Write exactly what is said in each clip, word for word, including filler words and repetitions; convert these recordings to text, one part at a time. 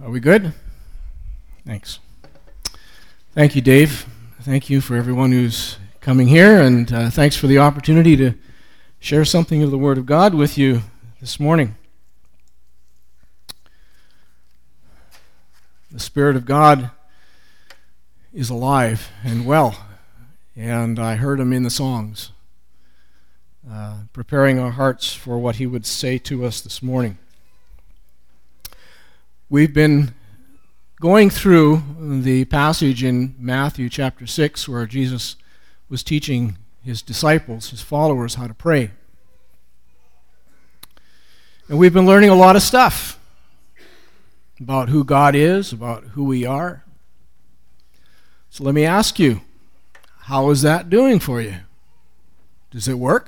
Are we good? Thanks. Thank you, Dave. Thank you for everyone who's coming here, and uh, thanks for the opportunity to share something of the Word of God with you this morning. The Spirit of God is alive and well, and I heard Him in the songs, uh, preparing our hearts for what He would say to us this morning. We've been going through the passage in Matthew chapter six where Jesus was teaching His disciples, His followers, how to pray. And we've been learning a lot of stuff about who God is, about who we are. So let me ask you, how is that doing for you? Does it work?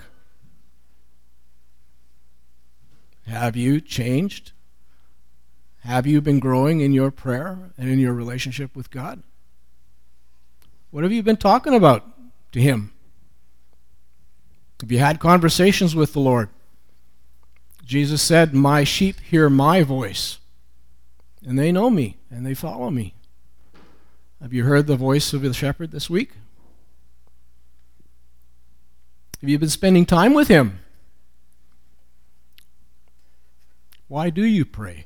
Have you changed? Have you been growing in your prayer and in your relationship with God? What have you been talking about to Him? Have you had conversations with the Lord? Jesus said, "My sheep hear my voice, and they know me, and they follow me." Have you heard the voice of the shepherd this week? Have you been spending time with Him? Why do you pray?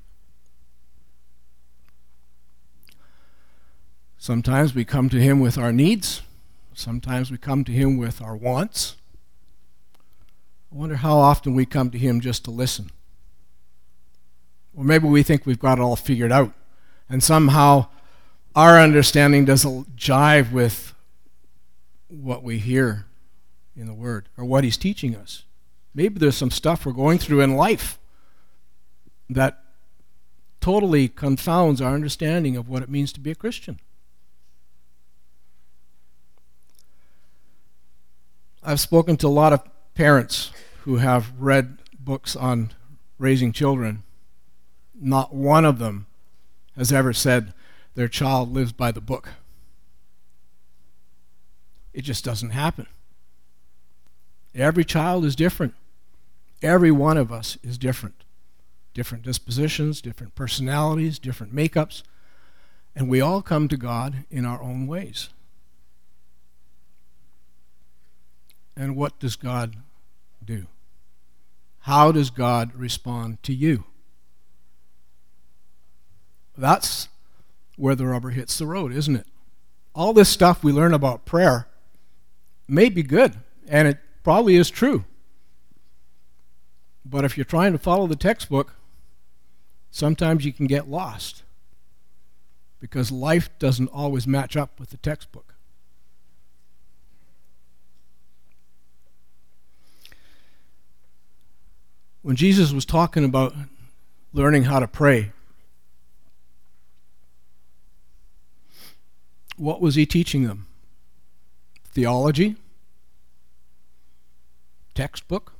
Sometimes we come to Him with our needs. Sometimes we come to Him with our wants. I wonder how often we come to Him just to listen. Or maybe we think we've got it all figured out, and somehow our understanding doesn't jive with what we hear in the Word or what He's teaching us. Maybe there's some stuff we're going through in life that totally confounds our understanding of what it means to be a Christian. I've spoken to a lot of parents who have read books on raising children. Not one of them has ever said their child lives by the book. It just doesn't happen. Every child is different. Every one of us is different. Different dispositions, different personalities, different makeups, and we all come to God in our own ways. And what does God do? How does God respond to you? That's where the rubber hits the road, isn't it? All this stuff we learn about prayer may be good, and it probably is true. But if you're trying to follow the textbook, sometimes you can get lost because life doesn't always match up with the textbook. When Jesus was talking about learning how to pray, what was He teaching them? Theology? Textbook?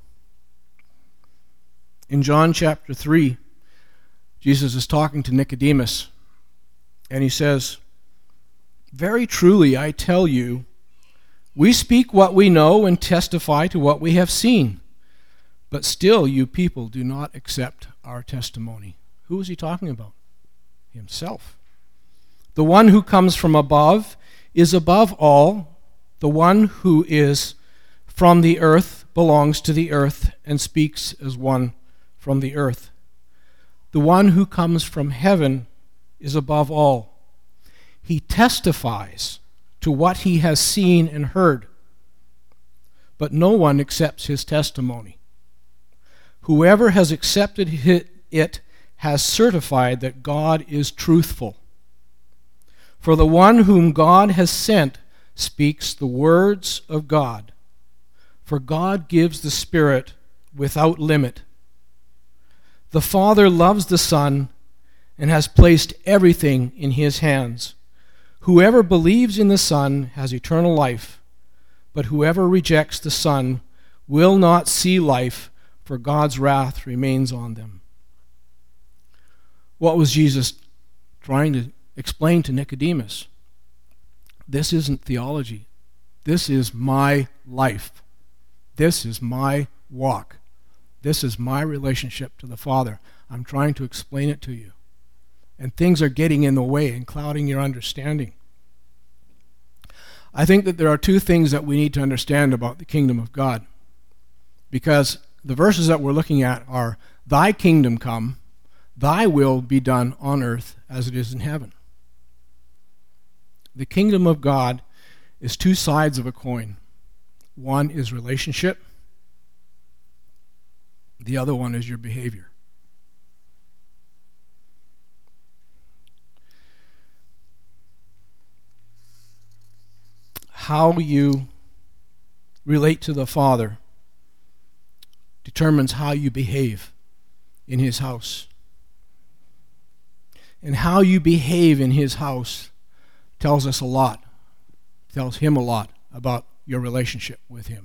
In John chapter three, Jesus is talking to Nicodemus, and He says, "Very truly I tell you, we speak what we know and testify to what we have seen. But still, you people do not accept our testimony." Who is He talking about? Himself. The one who comes from above is above all. The one who is from the earth belongs to the earth and speaks as one from the earth. The one who comes from heaven is above all. He testifies to what he has seen and heard, but no one accepts his testimony. Whoever has accepted it has certified that God is truthful. For the one whom God has sent speaks the words of God. For God gives the Spirit without limit. The Father loves the Son and has placed everything in His hands. Whoever believes in the Son has eternal life, but whoever rejects the Son will not see life, for God's wrath remains on them. What was Jesus trying to explain to Nicodemus? This isn't theology. This is my life. This is my walk. This is my relationship to the Father. I'm trying to explain it to you. and things are getting in the way and clouding your understanding. I think that there are two things that we need to understand about the kingdom of God, because the verses that we're looking at are, thy kingdom come, thy will be done on earth as it is in heaven. The kingdom of God is two sides of a coin. One is relationship. The other one is your behavior. How you relate to the Father determines how you behave in His house. And how you behave in His house tells us a lot, tells Him a lot about your relationship with Him.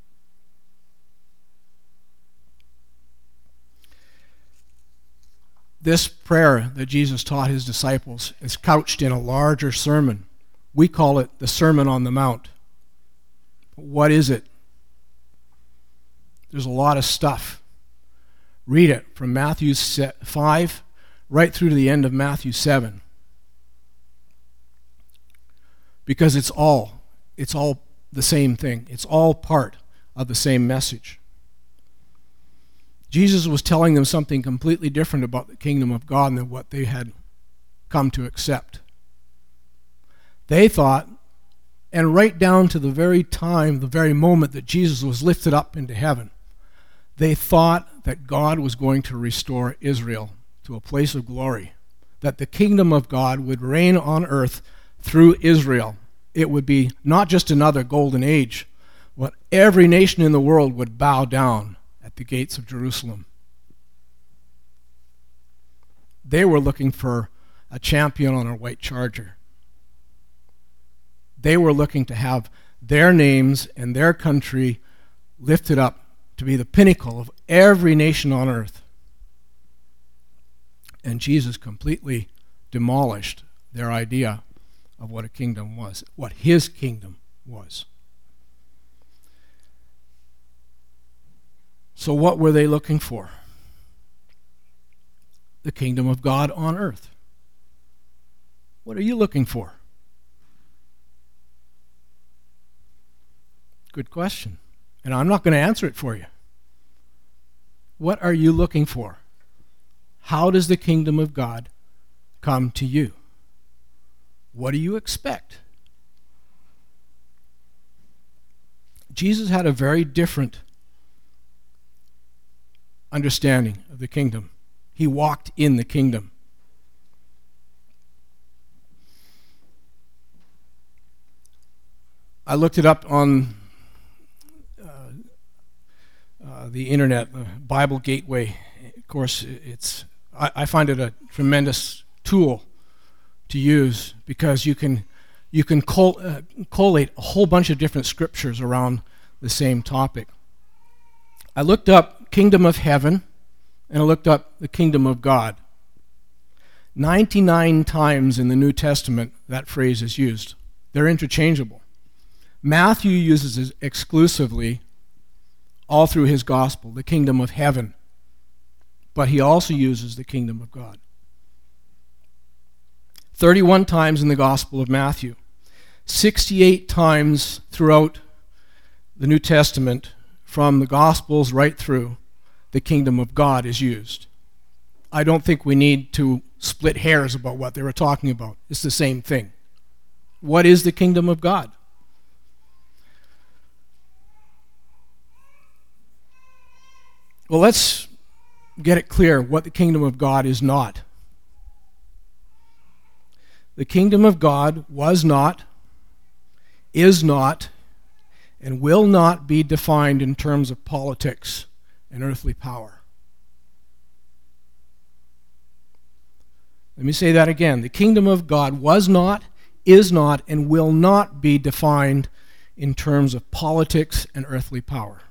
This prayer that Jesus taught His disciples is couched in a larger sermon. We call it the Sermon on the Mount. What is it? There's a lot of stuff. Read it from Matthew five right through to the end of Matthew seven. Because it's all, it's all the same thing. It's all part of the same message. Jesus was telling them something completely different about the kingdom of God than what they had come to accept. They thought, and right down to the very time, the very moment that Jesus was lifted up into heaven, they thought that God was going to restore Israel to a place of glory, that the kingdom of God would reign on earth through Israel. It would be not just another golden age, but every nation in the world would bow down at the gates of Jerusalem. They were looking for a champion on a white charger. They were looking to have their names and their country lifted up to be the pinnacle of every nation on earth. And Jesus completely demolished their idea of what a kingdom was, what His kingdom was. So what were they looking for? The kingdom of God on earth. What are you looking for? Good question. And I'm not going to answer it for you. What are you looking for? How does the kingdom of God come to you? What do you expect? Jesus had a very different understanding of the kingdom. He walked in the kingdom. I looked it up on uh, uh, the internet, the Bible Gateway. Of course, it's I, I find it a tremendous tool to use because you can you can col- uh, collate a whole bunch of different scriptures around the same topic. I looked up kingdom of heaven, and I looked up the kingdom of God. ninety-nine times in the New Testament that phrase is used. They're interchangeable. Matthew uses it exclusively all through his gospel, the kingdom of heaven. But he also uses the kingdom of God. thirty-one times in the Gospel of Matthew. sixty-eight times throughout the New Testament, from the Gospels right through, the kingdom of God is used. I don't think we need to split hairs about what they were talking about. It's the same thing. What is the kingdom of God? Well, let's get it clear what the kingdom of God is not. The kingdom of God was not, is not, and will not be defined in terms of politics and earthly power. Let me say that again. The kingdom of God was not, is not, and will not be defined in terms of politics and earthly power.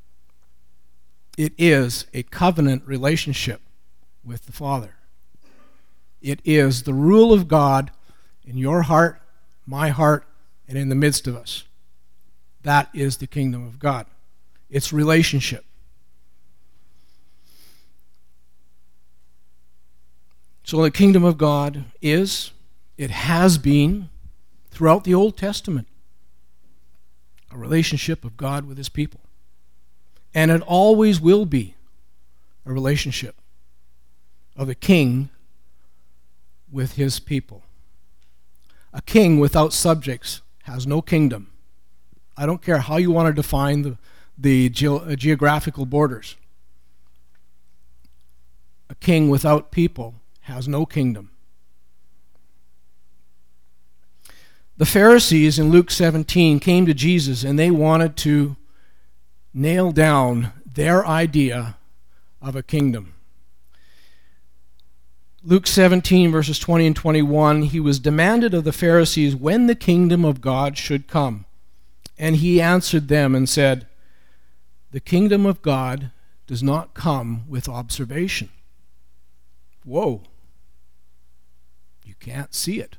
It is a covenant relationship with the Father. It is the rule of God in your heart, my heart, and in the midst of us. That is the kingdom of God. It's relationship. So the kingdom of God is, it has been throughout the Old Testament, a relationship of God with his people. And it always will be a relationship of a king with his people. A king without subjects has no kingdom. I don't care how you want to define the, the ge- uh, geographical borders. A king without people has no kingdom. The Pharisees in Luke seventeen came to Jesus and they wanted to nail down their idea of a kingdom. Luke seventeen, verses twenty and twenty-one, he was demanded of the Pharisees when the kingdom of God should come. And he answered them and said, the kingdom of God does not come with observation. Whoa. You can't see it.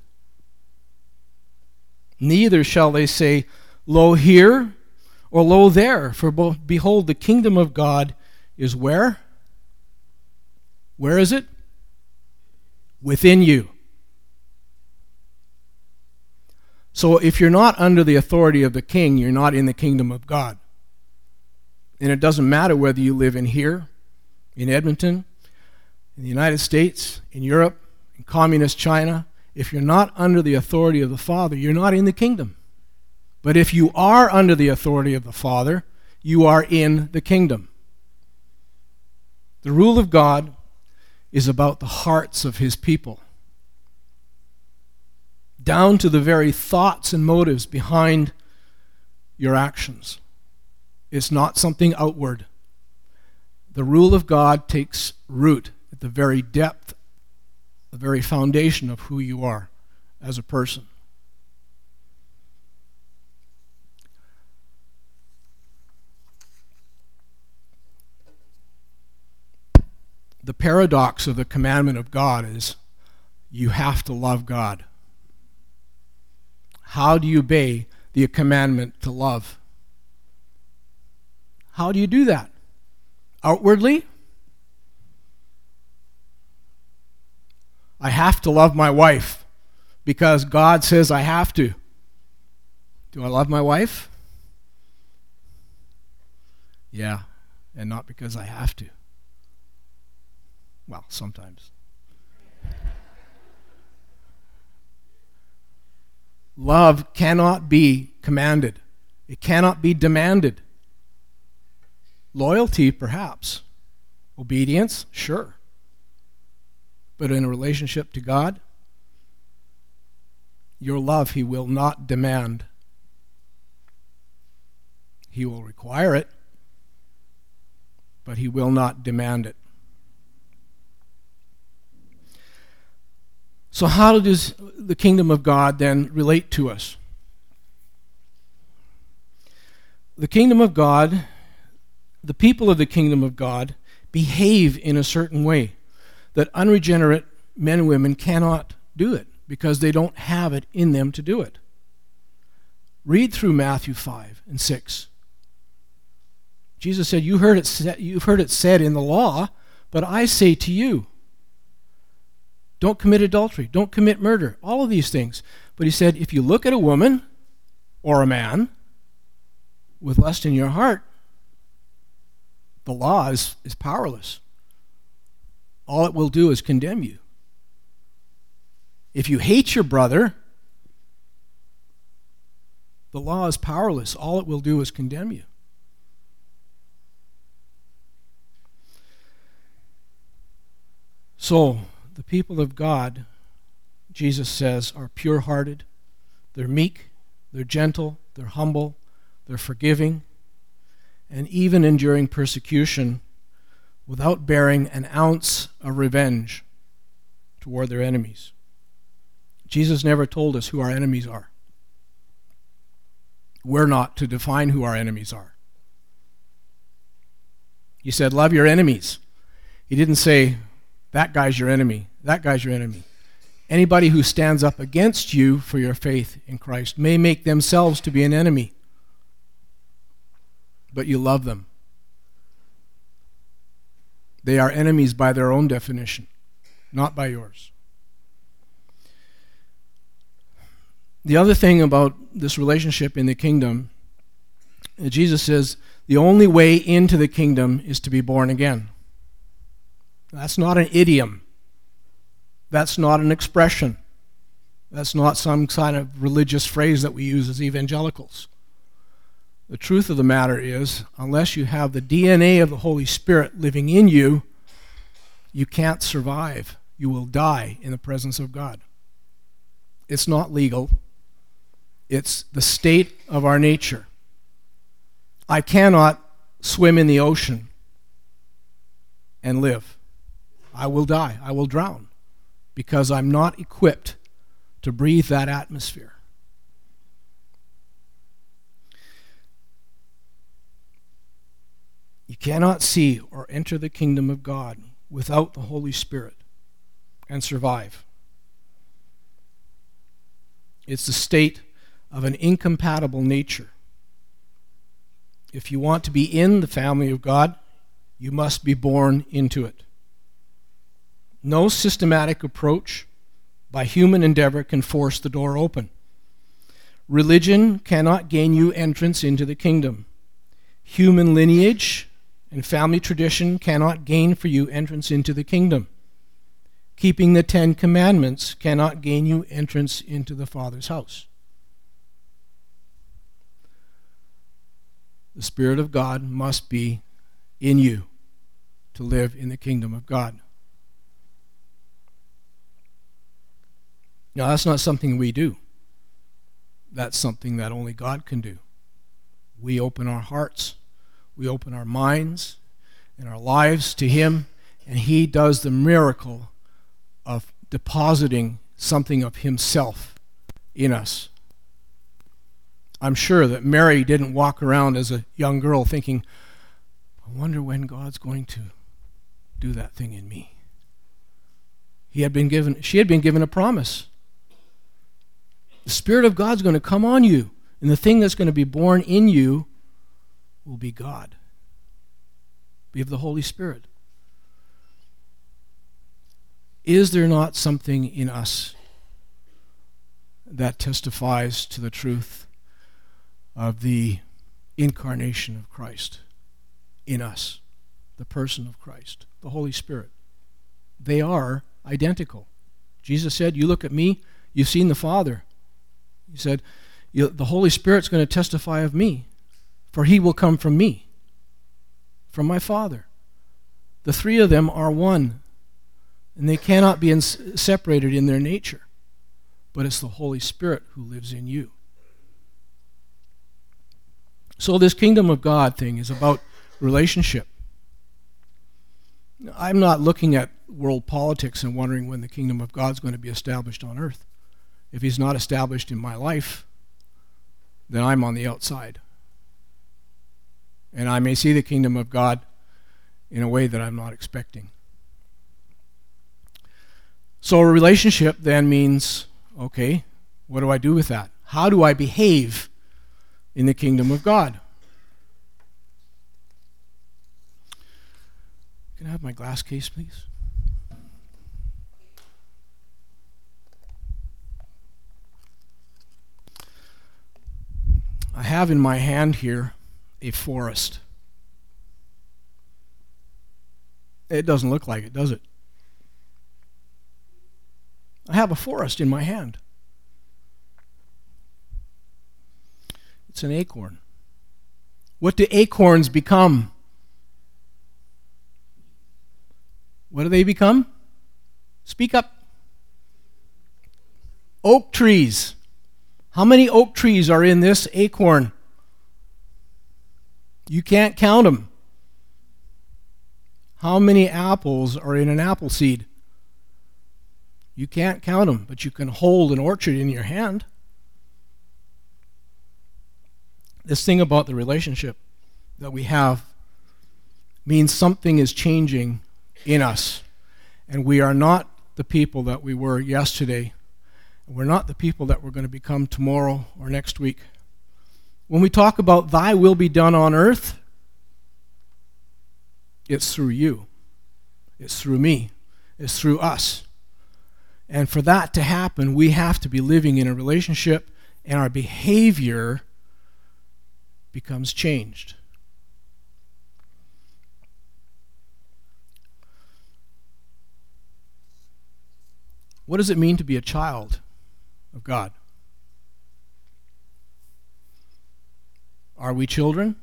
Neither shall they say, lo here, or lo there, for behold, the kingdom of God is where? Where is it? Within you. So if you're not under the authority of the king, you're not in the kingdom of God. And it doesn't matter whether you live in here, in Edmonton, in the United States, in Europe, in communist China. If you're not under the authority of the Father, you're not in the kingdom. But if you are under the authority of the Father, you are in the kingdom. The rule of God is about the hearts of his people, down to the very thoughts and motives behind your actions. It's not something outward. The rule of God takes root at the very depth, the very foundation of who you are as a person. The paradox of the commandment of God is you have to love God. How do you obey the commandment to love? How do you do that? Outwardly? I have to love my wife because God says I have to. Do I love my wife? Yeah, and not because I have to. Well, sometimes. Love cannot be commanded. It cannot be demanded. Loyalty, perhaps. Obedience, sure. But in a relationship to God, your love he will not demand. He will require it, but he will not demand it. So how does the kingdom of God then relate to us? The kingdom of God, the people of the kingdom of God behave in a certain way that unregenerate men and women cannot do it because they don't have it in them to do it. Read through Matthew five and six. Jesus said, you heard it said, you've heard it said in the law, but I say to you, don't commit adultery, don't commit murder, all of these things. But he said, if you look at a woman or a man with lust in your heart, the law is, is powerless. All it will do is condemn you. If you hate your brother, the law is powerless. All it will do is condemn you. So, the people of God, Jesus says, are pure-hearted. They're meek, they're gentle, they're humble, they're forgiving, and even enduring persecution without bearing an ounce of revenge toward their enemies. Jesus never told us who our enemies are. We're not to define who our enemies are. He said, love your enemies. He didn't say, that guy's your enemy, that guy's your enemy. Anybody who stands up against you for your faith in Christ may make themselves to be an enemy, but you love them. They are enemies by their own definition. not by yours. The other thing about this relationship in the kingdom, Jesus says the only way into the kingdom is to be born again. That's not an idiom. That's not an expression. That's not some kind of religious phrase that we use as evangelicals. The truth of the matter is, unless you have the D N A of the Holy Spirit living in you, you can't survive. You will die in the presence of God. It's not legal. It's the state of our nature. I cannot swim in the ocean and live. I will die. I will drown because I'm not equipped to breathe that atmosphere. You cannot see or enter the kingdom of God without the Holy Spirit and survive. It's the state of an incompatible nature. If you want to be in the family of God, you must be born into it. No systematic approach by human endeavor can force the door open. Religion cannot gain you entrance into the kingdom. Human lineage and family tradition cannot gain for you entrance into the kingdom. Keeping the Ten Commandments cannot gain you entrance into the Father's house. The Spirit of God must be in you to live in the kingdom of God. Now, that's not something we do. That's something that only God can do. We open our hearts, we open our minds and our lives to Him, and He does the miracle of depositing something of Himself in us. I'm sure that Mary didn't walk around as a young girl thinking, I wonder when God's going to do that thing in me. He had been given, she had been given a promise. The Spirit of God's going to come on you, and the thing that's going to be born in you will be God. Be of the Holy Spirit. Is there not something in us that testifies to the truth of the incarnation of Christ in us, the person of Christ, the Holy Spirit? They are identical. Jesus said, you look at me, you've seen the Father. He said, the Holy Spirit's going to testify of me, for He will come from me, from my Father. The three of them are one, and they cannot be ins- separated in their nature, but it's the Holy Spirit who lives in you. So this kingdom of God thing is about relationship. I'm not looking at world politics and wondering when the kingdom of God's going to be established on earth. If He's not established in my life, then I'm on the outside. And I may see the kingdom of God in a way that I'm not expecting. So a relationship then means, okay, what do I do with that? How do I behave in the kingdom of God? Can I have my glass case, please? I have in my hand here a forest. It doesn't look like it, does it? I have a forest in my hand. It's an acorn. What do acorns become? What do they become? Speak up. Oak trees. How many oak trees are in this acorn? You can't count them. How many apples are in an apple seed? You can't count them, but you can hold an orchard in your hand. This thing about the relationship that we have means something is changing in us, and we are not the people that we were yesterday. We're not the people that we're going to become tomorrow or next week. When we talk about thy will be done on earth, it's through you. It's through me. It's through us. And for that to happen, we have to be living in a relationship, and our behavior becomes changed. What does it mean to be a child of God? Are we children?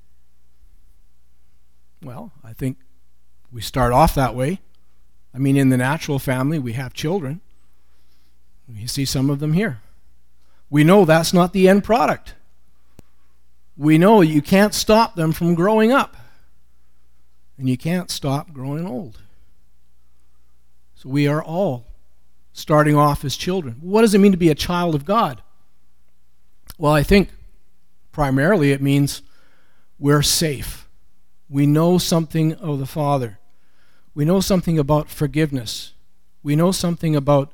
Well, I think we start off that way. I mean, in the natural family, we have children. You see some of them here. We know that's not the end product. We know you can't stop them from growing up. And you can't stop growing old. So we are all starting off as children. What does it mean to be a child of God? Well, I think primarily it means we're safe. We know something of the Father. We know something about forgiveness. We know something about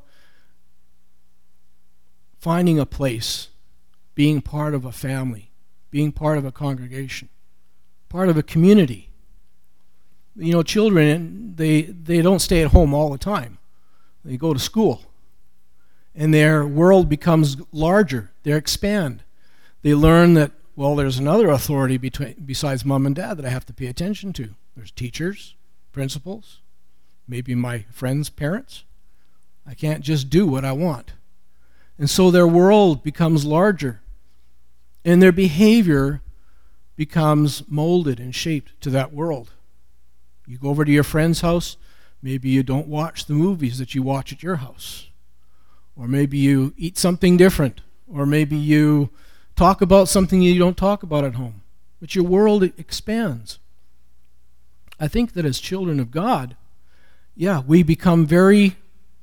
finding a place, being part of a family, being part of a congregation, part of a community. You know, children, they, they don't stay at home all the time. They go to school. And their world becomes larger. They expand. They learn that, well, there's another authority between, besides mom and dad that I have to pay attention to. There's teachers, principals, maybe my friends' parents. I can't just do what I want. And so their world becomes larger. And their behavior becomes molded and shaped to that world. You go over to your friend's house, maybe you don't watch the movies that you watch at your house. Or maybe you eat something different. Or maybe you talk about something you don't talk about at home. But your world expands. I think that as children of God, yeah, we become very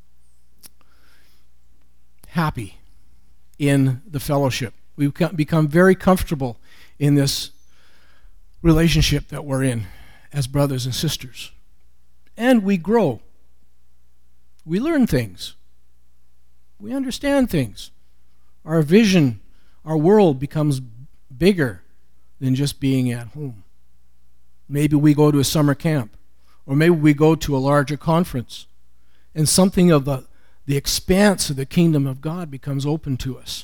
happy in the fellowship. We become very comfortable in this relationship that we're in as brothers and sisters. And we grow. We learn things. We understand things. Our vision, our world becomes bigger than just being at home. Maybe we go to a summer camp, or maybe we go to a larger conference, and something of the, the expanse of the kingdom of God becomes open to us.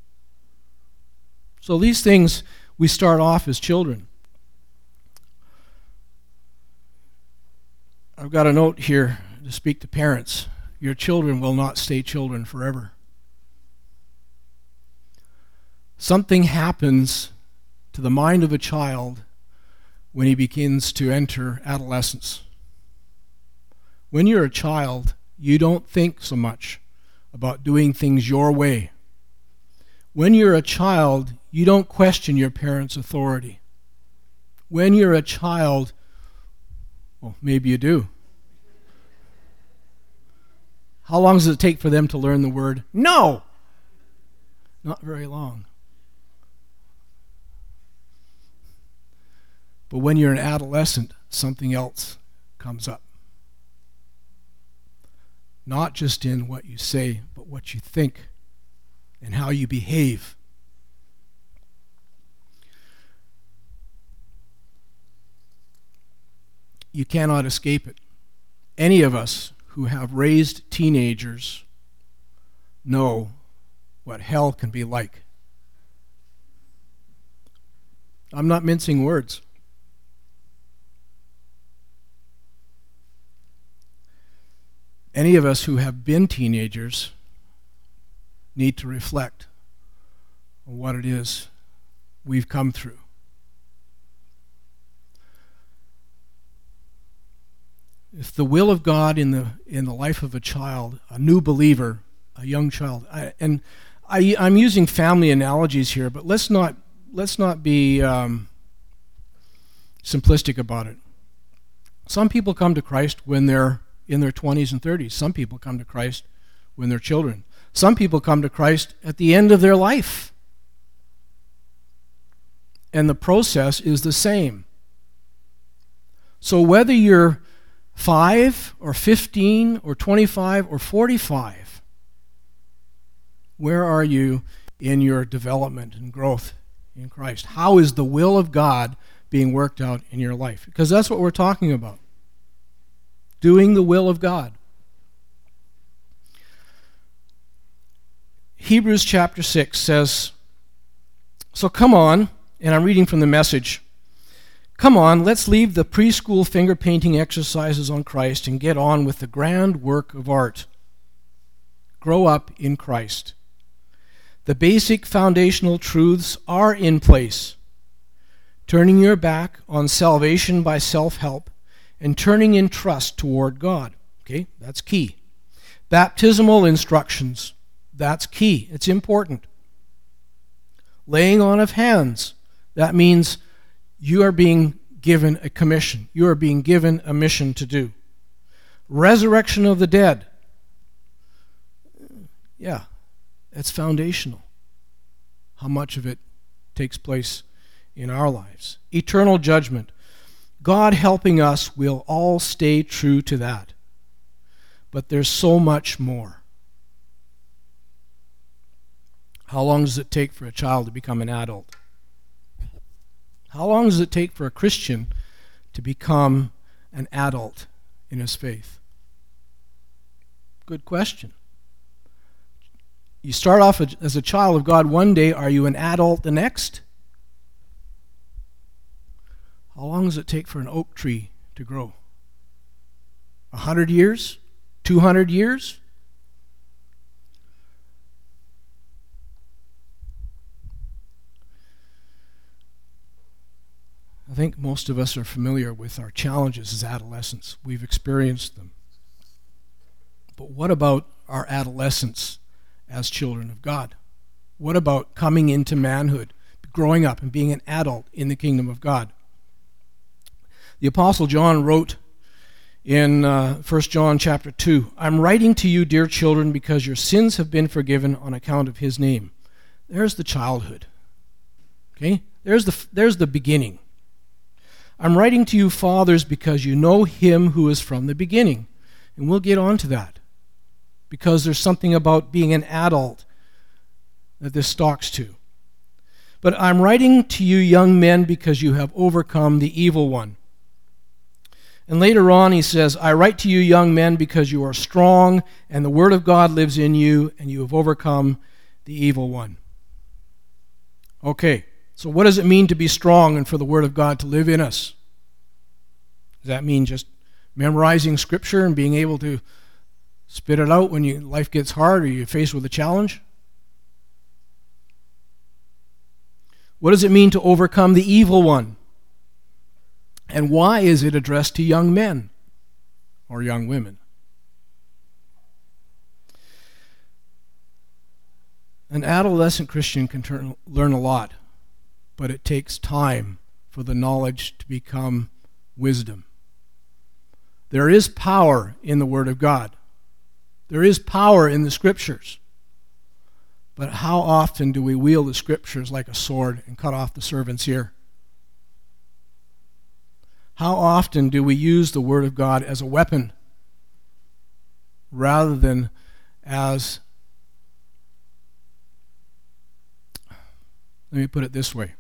So these things, we start off as children. I've got a note here to speak to parents. Your children will not stay children forever. Something happens to the mind of a child when he begins to enter adolescence. When you're a child, you don't think so much about doing things your way. When you're a child, you don't question your parents' authority. When you're a child, well, maybe you do. How long does it take for them to learn the word no? Not very long. But when you're an adolescent, something else comes up. Not just in what you say, but what you think and how you behave. You cannot escape it. Any of us who have raised teenagers know what hell can be like. I'm not mincing words. Any of us who have been teenagers need to reflect on what it is we've come through. If the will of God in the in the life of a child, a new believer, a young child, I, and I, I'm using family analogies here, but let's not let's not be um, simplistic about it. Some people come to Christ when they're in their twenties and thirties. Some people come to Christ when they're children. Some people come to Christ at the end of their life. And the process is the same. So whether you're five or fifteen or twenty-five or forty-five, where are you in your development and growth in Christ? How is the will of God being worked out in your life? Because that's what we're talking about. Doing the will of God. Hebrews chapter six says, so come on, and I'm reading from the Message. Come on, let's leave the preschool finger painting exercises on Christ and get on with the grand work of art. Grow up in Christ. The basic foundational truths are in place. Turning your back on salvation by self-help and turning in trust toward God. Okay, that's key. Baptismal instructions, that's key. It's important. Laying on of hands, that means you are being given a commission. You are being given a mission to do. Resurrection of the dead. Yeah, that's foundational. How much of it takes place in our lives. Eternal judgment. God helping us, we'll all stay true to that. But there's so much more. How long does it take for a child to become an adult? How long does it take for a Christian to become an adult in his faith? Good question. You start off as a child of God one day, are you an adult the next? How long does it take for an oak tree to grow? A hundred years? Two hundred years? I think most of us are familiar with our challenges as adolescents. We've experienced them. But what about our adolescence as children of God? What about coming into manhood, growing up and being an adult in the kingdom of God? The Apostle John wrote in uh, First John chapter two, I'm writing to you, dear children, because your sins have been forgiven on account of his name. There's the childhood. Okay? There's the, there's the beginning. I'm writing to you, fathers, because you know him who is from the beginning. And we'll get on to that. Because there's something about being an adult that this talks to. But I'm writing to you, young men, because you have overcome the evil one. And later on he says, I write to you, young men, because you are strong, and the word of God lives in you, and you have overcome the evil one. Okay. So what does it mean to be strong and for the Word of God to live in us? Does that mean just memorizing Scripture and being able to spit it out when you, life gets hard or you're faced with a challenge? What does it mean to overcome the evil one? And why is it addressed to young men or young women? An adolescent Christian can turn, learn a lot. But it takes time for the knowledge to become wisdom. There is power in the Word of God. There is power in the Scriptures. But how often do we wield the Scriptures like a sword and cut off the servant's ear? How often do we use the Word of God as a weapon rather than as, let me put it this way.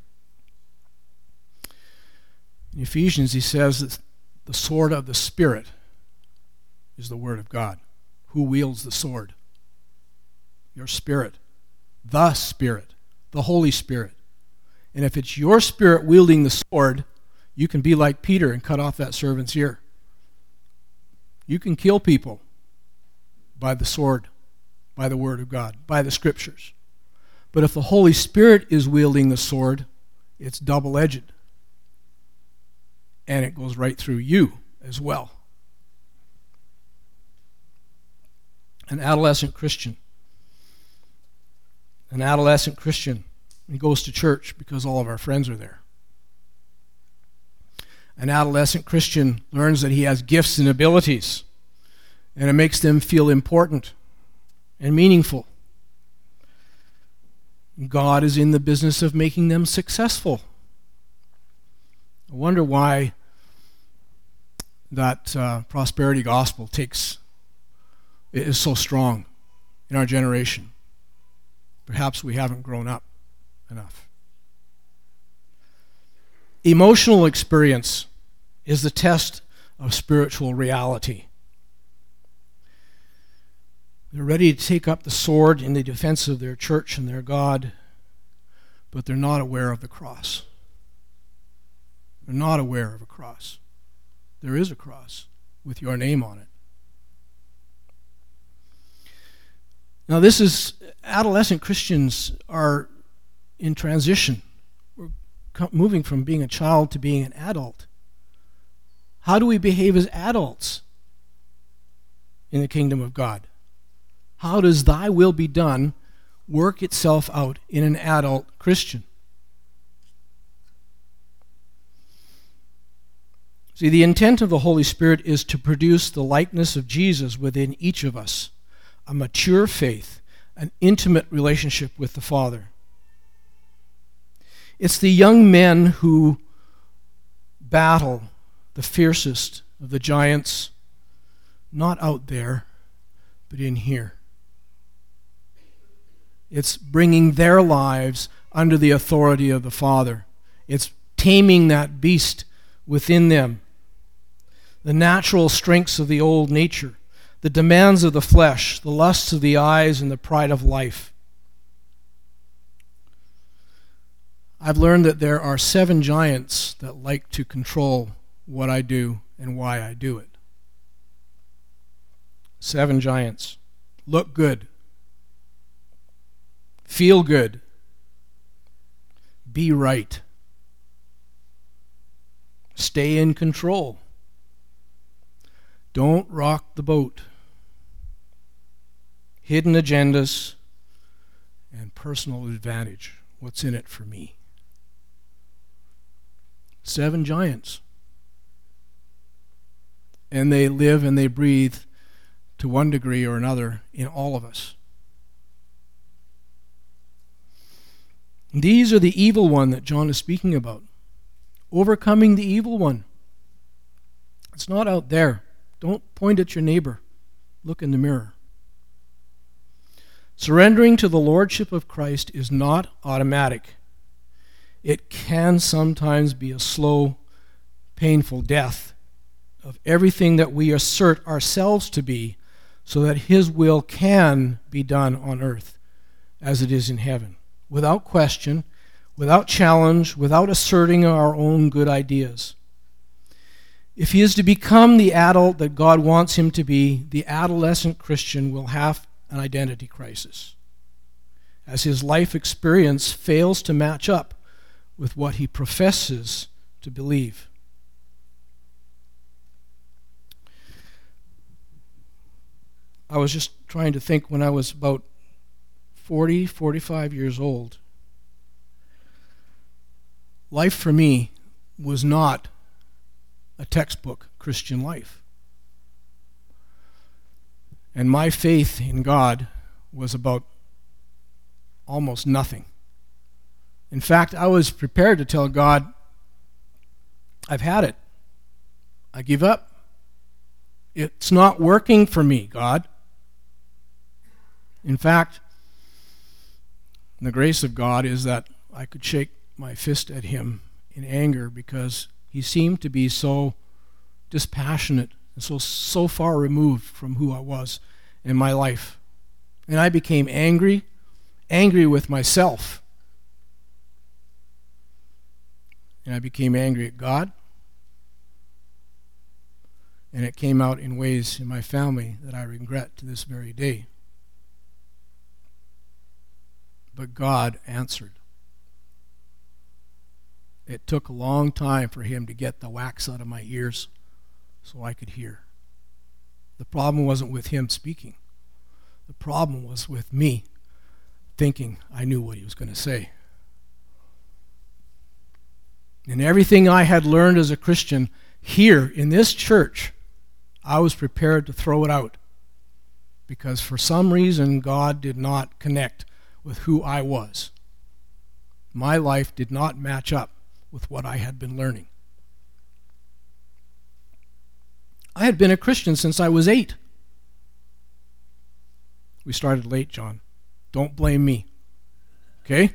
In Ephesians, he says that the sword of the Spirit is the Word of God. Who wields the sword? Your spirit. The Spirit. The Holy Spirit. And if it's your spirit wielding the sword, you can be like Peter and cut off that servant's ear. You can kill people by the sword, by the Word of God, by the Scriptures. But if the Holy Spirit is wielding the sword, it's double-edged. And it goes right through you as well. An adolescent Christian. An adolescent Christian. He goes to church because all of our friends are there. An adolescent Christian learns that he has gifts and abilities. And it makes them feel important and meaningful. God is in the business of making them successful. I wonder why that uh, prosperity gospel takes is so strong in our generation. Perhaps we haven't grown up enough. Emotional experience is the test of spiritual reality. They're ready to take up the sword in the defense of their church and their God, but they're not aware of the cross. They're not aware of a cross. There is a cross with your name on it. Now this is, adolescent Christians are in transition. We're moving from being a child to being an adult. How do we behave as adults in the kingdom of God? How does thy will be done work itself out in an adult Christian? See, the intent of the Holy Spirit is to produce the likeness of Jesus within each of us, a mature faith, an intimate relationship with the Father. It's the young men who battle the fiercest of the giants, not out there, but in here. It's bringing their lives under the authority of the Father. It's taming that beast within them. The natural strengths of the old nature, the demands of the flesh, the lusts of the eyes, and the pride of life. I've learned that there are seven giants that like to control what I do and why I do it. Seven giants. Look good. Feel good. Be right. Stay in control. Don't rock the boat. Hidden agendas and personal advantage. What's in it for me? Seven giants. And they live and they breathe to one degree or another in all of us. These are the evil one that John is speaking about. Overcoming the evil one. It's not out there. Don't point at your neighbor. Look in the mirror. Surrendering to the lordship of Christ is not automatic. It can sometimes be a slow, painful death of everything that we assert ourselves to be, so that his will can be done on earth as it is in heaven, without question, without challenge, without asserting our own good ideas. If he is to become the adult that God wants him to be, the adolescent Christian will have an identity crisis, as his life experience fails to match up with what he professes to believe. I was just trying to think when I was about forty, forty-five years old. Life for me was not a textbook Christian life. And my faith in God was about almost nothing. In fact, I was prepared to tell God, I've had it. I give up. It's not working for me, God. In fact, the grace of God is that I could shake my fist at him in anger because he seemed to be so dispassionate and so, so far removed from who I was in my life. And I became angry, angry with myself. And I became angry at God. And it came out in ways in my family that I regret to this very day. But God answered. It took a long time for him to get the wax out of my ears so I could hear. The problem wasn't with him speaking. The problem was with me thinking I knew what he was going to say. And everything I had learned as a Christian here in this church, I was prepared to throw it out because for some reason God did not connect with who I was. My life did not match up with what I had been learning. I had been a Christian since I was eight. We started late, John. Don't blame me. Okay?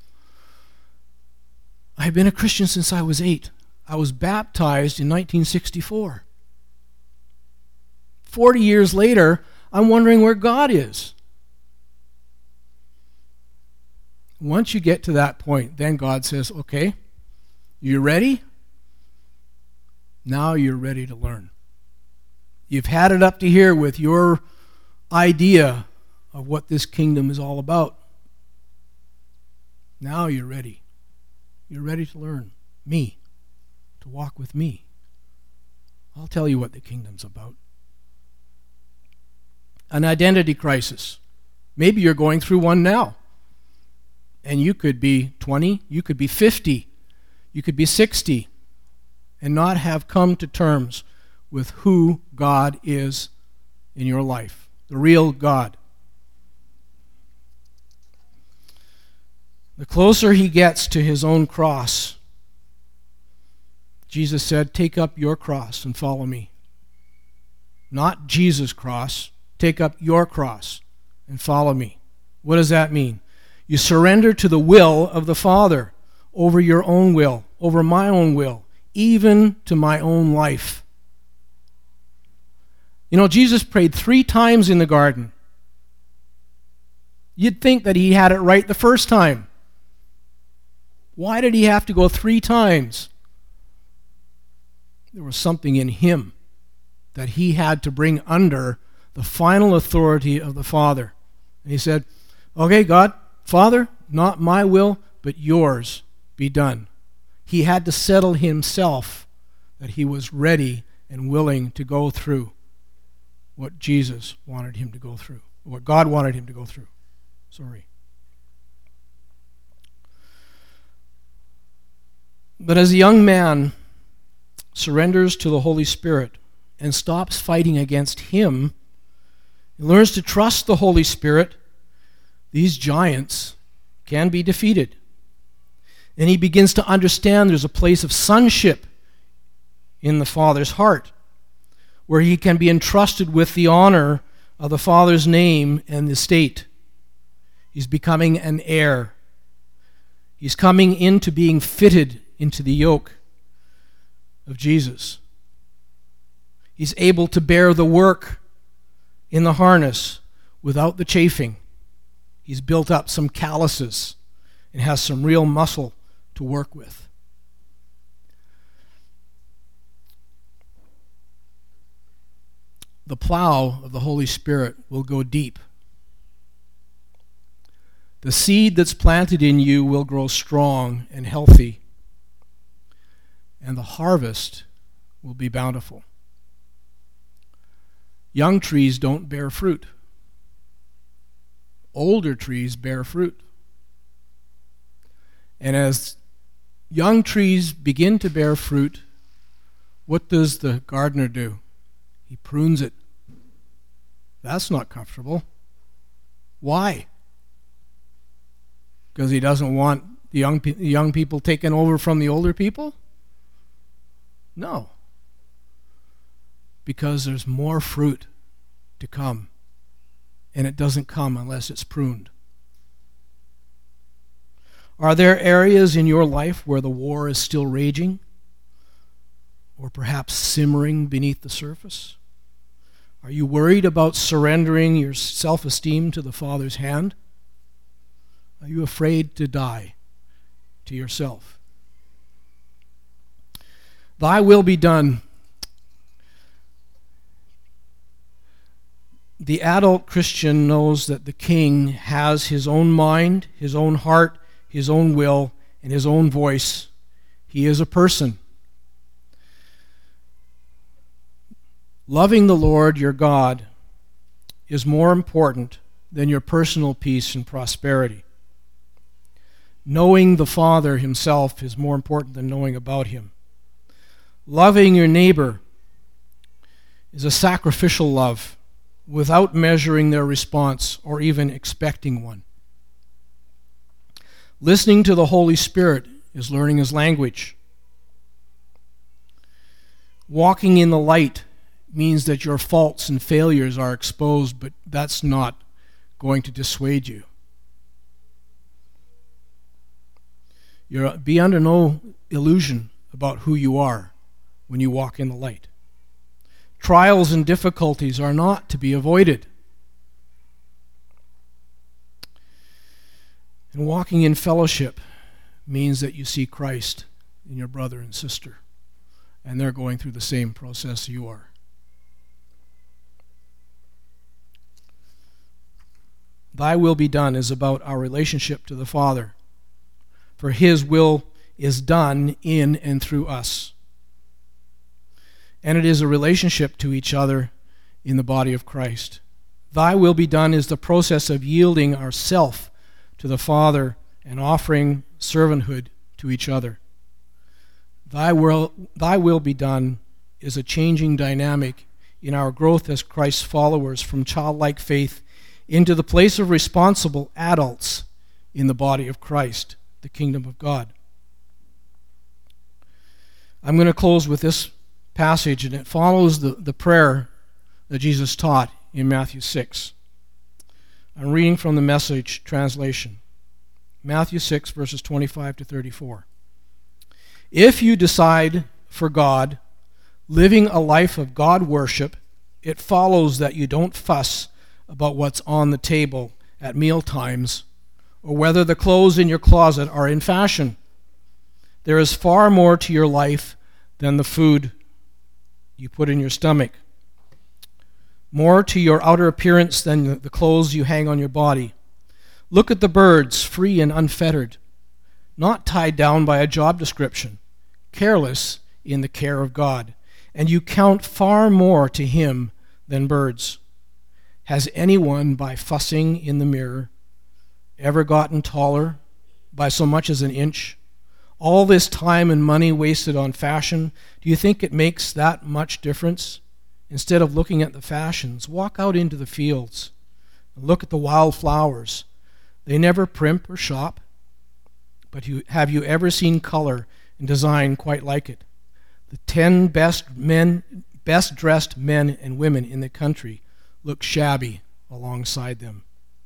I had been a Christian since I was eight. I was baptized in nineteen sixty-four. Forty years later, I'm wondering where God is. Once you get to that point, then God says, okay, you ready? Now you're ready to learn. You've had it up to here with your idea of what this kingdom is all about. Now you're ready. You're ready to learn me, to walk with me. I'll tell you what the kingdom's about. An identity crisis. Maybe you're going through one now. And you could be twenty, you could be fifty, you could be sixty, and not have come to terms with who God is in your life, the real God. The closer he gets to his own cross, Jesus said, take up your cross and follow me. Not Jesus' cross. Take up your cross and follow me. What does that mean? You surrender to the will of the Father over your own will, over my own will, even to my own life. You know, Jesus prayed three times in the garden. You'd think that he had it right the first time. Why did he have to go three times? There was something in him that he had to bring under the final authority of the Father. And he said, okay, God, Father, not my will, but yours be done. He had to settle himself that he was ready and willing to go through what Jesus wanted him to go through, what God wanted him to go through. Sorry. But as a young man surrenders to the Holy Spirit and stops fighting against him, he learns to trust the Holy Spirit, these giants can be defeated. And he begins to understand there's a place of sonship in the Father's heart, where he can be entrusted with the honor of the Father's name and the state. He's becoming an heir. He's coming into being fitted into the yoke of Jesus. He's able to bear the work in the harness without the chafing. He's built up some calluses and has some real muscle to work with. The plow of the Holy Spirit will go deep. The seed that's planted in you will grow strong and healthy, and the harvest will be bountiful. Young trees don't bear fruit. Older trees bear fruit. And as young trees begin to bear fruit, what does the gardener do? He prunes it. That's not comfortable. Why? Because he doesn't want the young, pe- young people taken over from the older people? No. Because there's more fruit to come. And it doesn't come unless it's pruned. Are there areas in your life where the war is still raging? Or perhaps simmering beneath the surface? Are you worried about surrendering your self-esteem to the Father's hand? Are you afraid to die to yourself? Thy will be done. The adult Christian knows that the King has his own mind, his own heart, his own will, and his own voice. He is a person. Loving the Lord your God is more important than your personal peace and prosperity. Knowing the Father himself is more important than knowing about him. Loving your neighbor is a sacrificial love without measuring their response or even expecting one. Listening to the Holy Spirit is learning his language. Walking in the light means that your faults and failures are exposed, but that's not going to dissuade you. You're, be under no illusion about who you are when you walk in the light. Trials and difficulties are not to be avoided. And walking in fellowship means that you see Christ in your brother and sister, and they're going through the same process you are. Thy will be done is about our relationship to the Father, for His will is done in and through us. And it is a relationship to each other in the body of Christ. Thy will be done is the process of yielding ourself to the Father and offering servanthood to each other. Thy will, thy will be done is a changing dynamic in our growth as Christ's followers from childlike faith into the place of responsible adults in the body of Christ, the kingdom of God. I'm going to close with this passage, and it follows the, the prayer that Jesus taught in Matthew six. I'm reading from the Message translation. Matthew six, verses twenty-five to thirty-four. If you decide for God, living a life of God worship, it follows that you don't fuss about what's on the table at meal times or whether the clothes in your closet are in fashion. There is far more to your life than the food you put in your stomach, more to your outer appearance than the clothes you hang on your body. Look at the birds, free and unfettered, not tied down by a job description, careless in the care of God, and you count far more to Him than birds. Has anyone, by fussing in the mirror, ever gotten taller by so much as an inch? All this time and money wasted on fashion, do you think it makes that much difference? Instead of looking at the fashions, walk out into the fields and look at the wild flowers. They never primp or shop, but you, have you ever seen color and design quite like it? The ten best men, best dressed men and women in the country look shabby alongside them.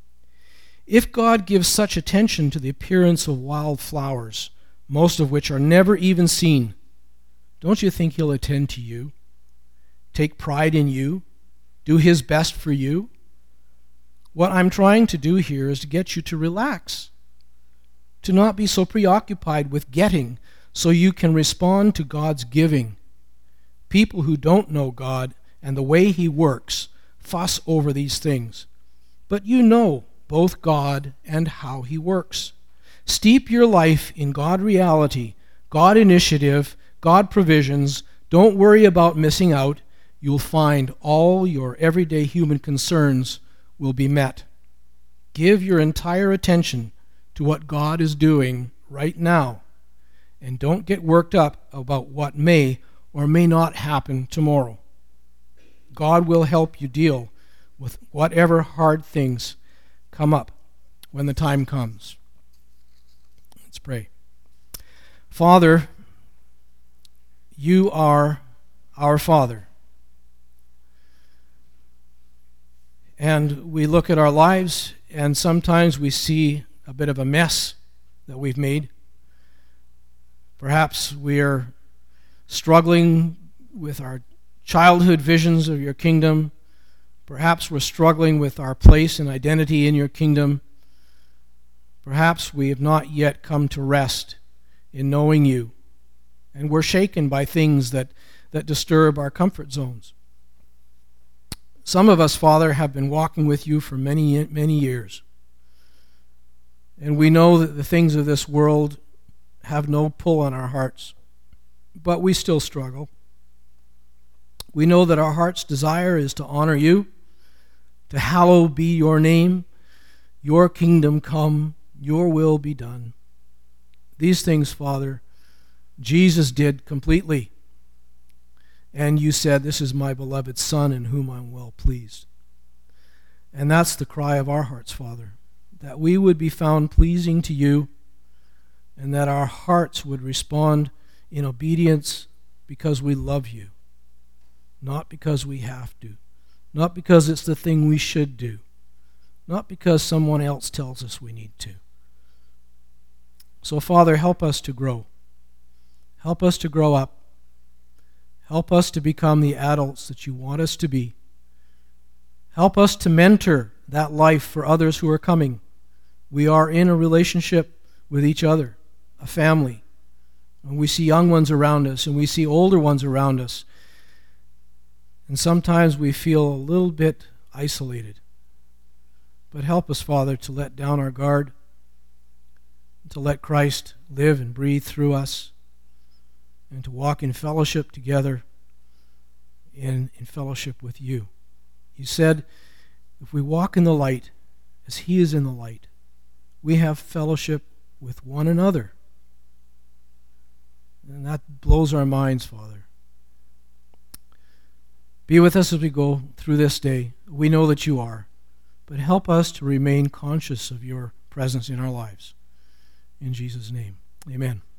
If God gives such attention to the appearance of wild flowers, most of which are never even seen, don't you think He'll attend to you, take pride in you, do His best for you? What I'm trying to do here is to get you to relax, to not be so preoccupied with getting so you can respond to God's giving. People who don't know God and the way He works fuss over these things, but you know both God and how He works. Steep your life in God reality, God initiative, God provisions. Don't worry about missing out. You'll find all your everyday human concerns will be met. Give your entire attention to what God is doing right now, and don't get worked up about what may or may not happen tomorrow. God will help you deal with whatever hard things come up when the time comes. Let's pray. Father, You are our Father. And we look at our lives, and sometimes we see a bit of a mess that we've made. Perhaps we are struggling with our childhood visions of Your kingdom. Perhaps we're struggling with our place and identity in Your kingdom. Perhaps we have not yet come to rest in knowing You, and we're shaken by things that, that disturb our comfort zones. Some of us, Father, have been walking with You for many, many years, and we know that the things of this world have no pull on our hearts, but we still struggle. We know that our heart's desire is to honor You, to hallowed be Your name, Your kingdom come, Your will be done. These things, Father, Jesus did completely. And You said, this is my beloved Son in whom I'm well pleased. And that's the cry of our hearts, Father, that we would be found pleasing to You, and that our hearts would respond in obedience because we love You, not because we have to, not because it's the thing we should do, not because someone else tells us we need to. So, Father, help us to grow. Help us to grow up. Help us to become the adults that You want us to be. Help us to mentor that life for others who are coming, We are in a relationship with each other, a family. And we see young ones around us, and we see older ones around us. And sometimes we feel a little bit isolated. But help us, Father, to let down our guard, to let Christ live and breathe through us, and to walk in fellowship together, in, in fellowship with you. You said, if we walk in the light as he is in the light, we have fellowship with one another. And that blows our minds, Father. Be with us as we go through this day. We know that you are, but help us to remain conscious of your presence in our lives. In Jesus' name, amen.